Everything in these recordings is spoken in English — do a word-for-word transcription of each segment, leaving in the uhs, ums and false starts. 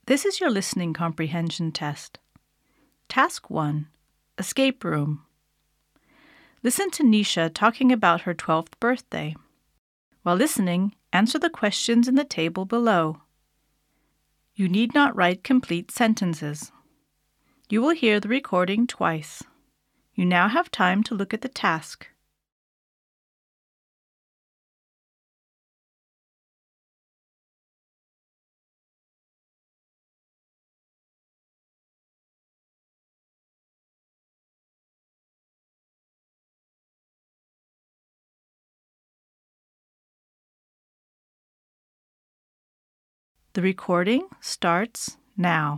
This is your listening comprehension test. Task one, Escape Room. Listen to Nisha talking about her twelfth birthday. While listening, answer the questions in the table below. You need not write complete sentences. You will hear the recording twice. You now have time to look at the task. The recording starts now.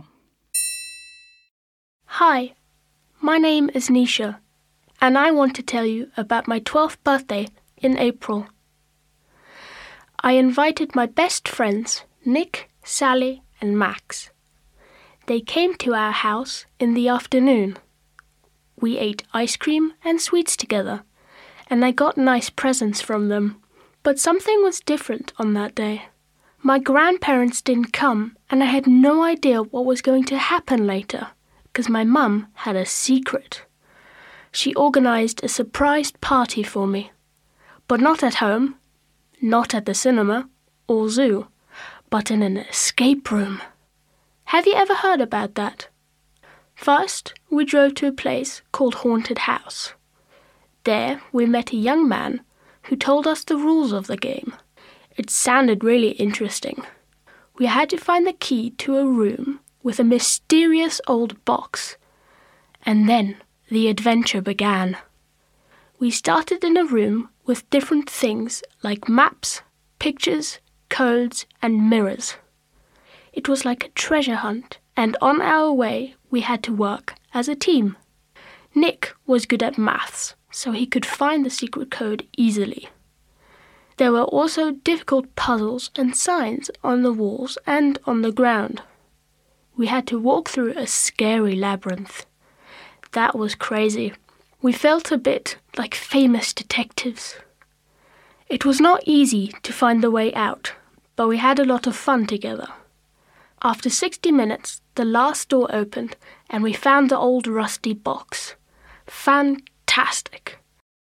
Hi, my name is Nisha, and I want to tell you about my twelfth birthday in April. I invited my best friends, Nick, Sally, and Max. They came to our house in the afternoon. We ate ice cream and sweets together, and I got nice presents from them. But something was different on that day. My grandparents didn't come, and I had no idea what was going to happen later, because my mum had a secret. She organised a surprise party for me, but not at home, not at the cinema or zoo, but in an escape room. Have you ever heard about that? First, we drove to a place called Haunted House. There, we met a young man who told us the rules of the game. It sounded really interesting. We had to find the key to a room with a mysterious old box. And then the adventure began. We started in a room with different things like maps, pictures, codes, and mirrors. It was like a treasure hunt, and on our way we had to work as a team. Nick was good at maths, so he could find the secret code easily. There were also difficult puzzles and signs on the walls and on the ground. We had to walk through a scary labyrinth. That was crazy. We felt a bit like famous detectives. It was not easy to find the way out, but we had a lot of fun together. After sixty minutes, the last door opened and we found the old rusty box. Fantastic!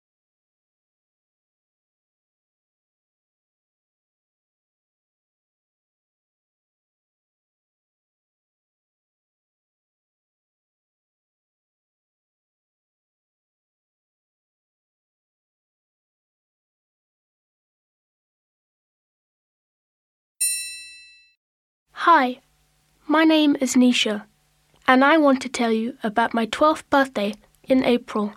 Hi, my name is Nisha, and I want to tell you about my twelfth birthday in April.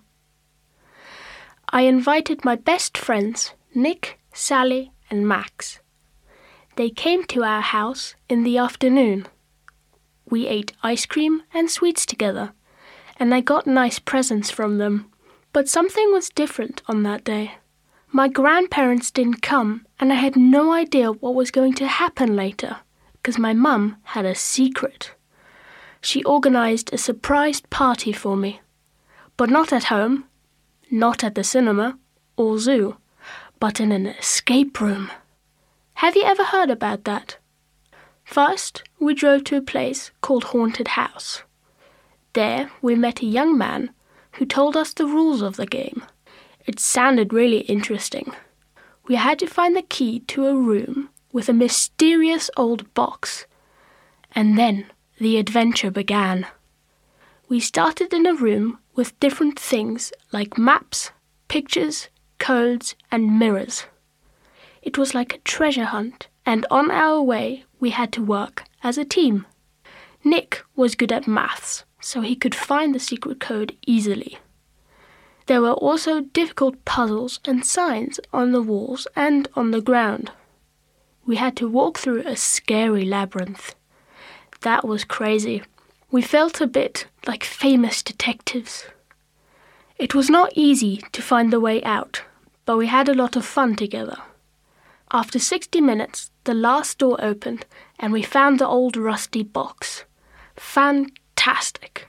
I invited my best friends, Nick, Sally, and Max. They came to our house in the afternoon. We ate ice cream and sweets together, and I got nice presents from them. But something was different on that day. My grandparents didn't come, and I had no idea what was going to happen later, because my mum had a secret. She organised a surprise party for me, but not at home, not at the cinema or zoo, but in an escape room. Have you ever heard about that? First, we drove to a place called Haunted House. There, we met a young man who told us the rules of the game. It sounded really interesting. We had to find the key to a room with a mysterious old box. And then the adventure began. We started in a room with different things like maps, pictures, codes, and mirrors. It was like a treasure hunt, and on our way we had to work as a team. Nick was good at maths, so he could find the secret code easily. There were also difficult puzzles and signs on the walls and on the ground. We had to walk through a scary labyrinth. That was crazy. We felt a bit like famous detectives. It was not easy to find the way out, but we had a lot of fun together. After sixty minutes, the last door opened and we found the old rusty box. Fantastic!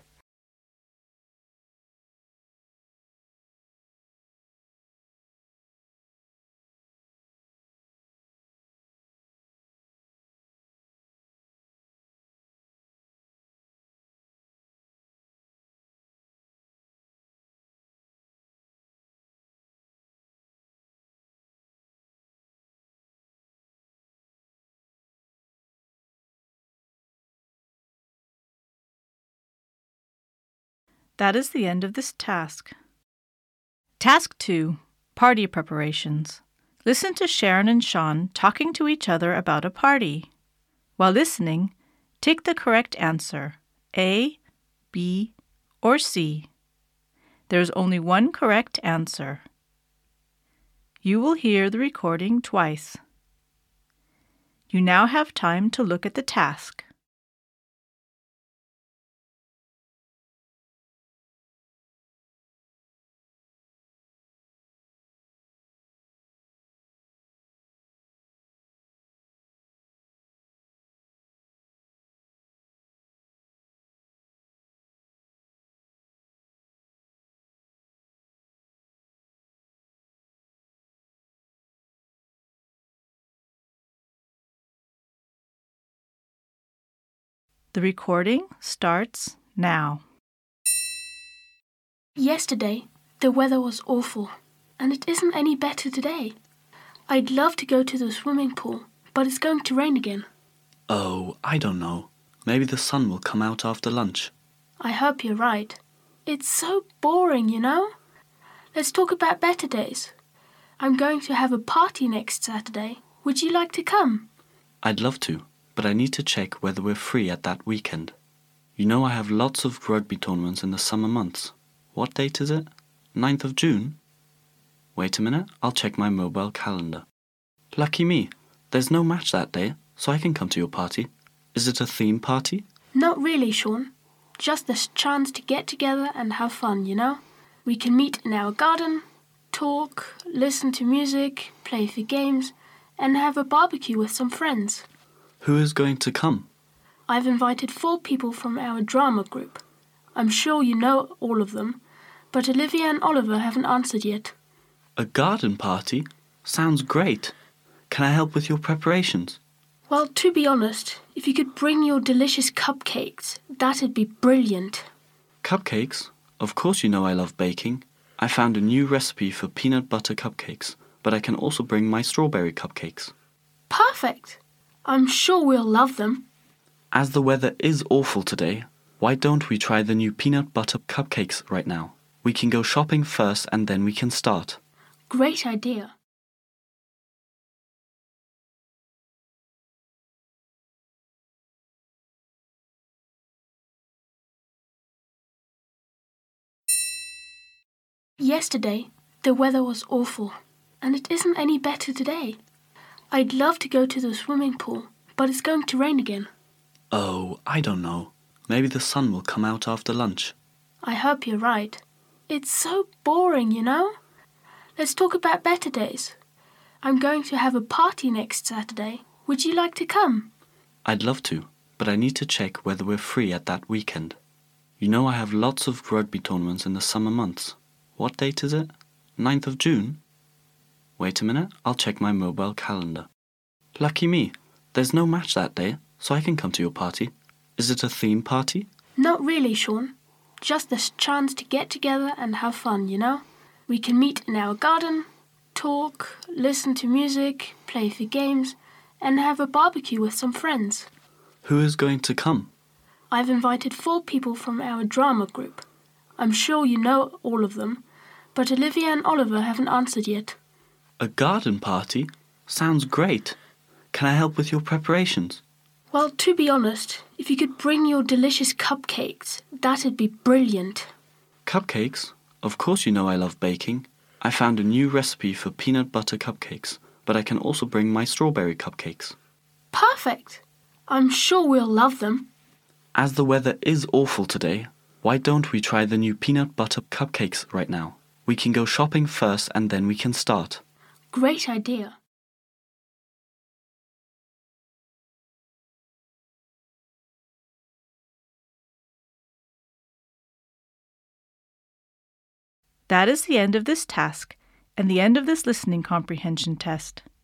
That is the end of this task. Task two. Party preparations. Listen to Sharon and Sean talking to each other about a party. While listening, take the correct answer, A, B, or C. There is only one correct answer. You will hear the recording twice. You now have time to look at the task. The recording starts now. Yesterday, the weather was awful, and it isn't any better today. I'd love to go to the swimming pool, but it's going to rain again. Oh, I don't know. Maybe the sun will come out after lunch. I hope you're right. It's so boring, you know? Let's talk about better days. I'm going to have a party next Saturday. Would you like to come? I'd love to, but I need to check whether we're free at that weekend. You know I have lots of rugby tournaments in the summer months. What date is it? ninth of June? Wait a minute, I'll check my mobile calendar. Lucky me, there's no match that day, so I can come to your party. Is it a theme party? Not really, Sean. Just this chance to get together and have fun, you know? We can meet in our garden, talk, listen to music, play a few games, and have a barbecue with some friends. Who is going to come? I've invited four people from our drama group. I'm sure you know all of them, but Olivia and Oliver haven't answered yet. A garden party? Sounds great. Can I help with your preparations? Well, to be honest, if you could bring your delicious cupcakes, that'd be brilliant. Cupcakes? Of course you know I love baking. I found a new recipe for peanut butter cupcakes, but I can also bring my strawberry cupcakes. Perfect! I'm sure we'll love them. As the weather is awful today, why don't we try the new peanut butter cupcakes right now? We can go shopping first and then we can start. Great idea. Yesterday, the weather was awful, and it isn't any better today. I'd love to go to the swimming pool, but it's going to rain again. Oh, I don't know. Maybe the sun will come out after lunch. I hope you're right. It's so boring, you know? Let's talk about better days. I'm going to have a party next Saturday. Would you like to come? I'd love to, but I need to check whether we're free at that weekend. You know I have lots of rugby tournaments in the summer months. What date is it? ninth of June? Wait a minute, I'll check my mobile calendar. Lucky me, there's no match that day, so I can come to your party. Is it a theme party? Not really, Sean. Just this chance to get together and have fun, you know? We can meet in our garden, talk, listen to music, play a few games, and have a barbecue with some friends. Who is going to come? I've invited four people from our drama group. I'm sure you know all of them, but Olivia and Oliver haven't answered yet. A garden party? Sounds great. Can I help with your preparations? Well, to be honest, if you could bring your delicious cupcakes, that'd be brilliant. Cupcakes? Of course you know I love baking. I found a new recipe for peanut butter cupcakes, but I can also bring my strawberry cupcakes. Perfect! I'm sure we'll love them. As the weather is awful today, why don't we try the new peanut butter cupcakes right now? We can go shopping first and then we can start. Great idea. That is the end of this task and the end of this listening comprehension test.